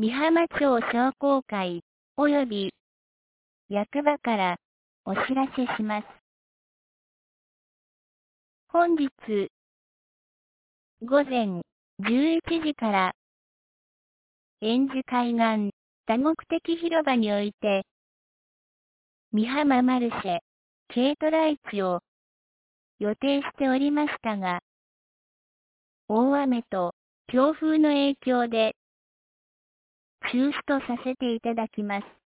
美浜町商工会及び役場からお知らせします。本日午前11時から円珠海岸多目的広場において美浜マルシェ軽トラ市を予定しておりましたが、大雨と強風の影響で中止とさせていただきます。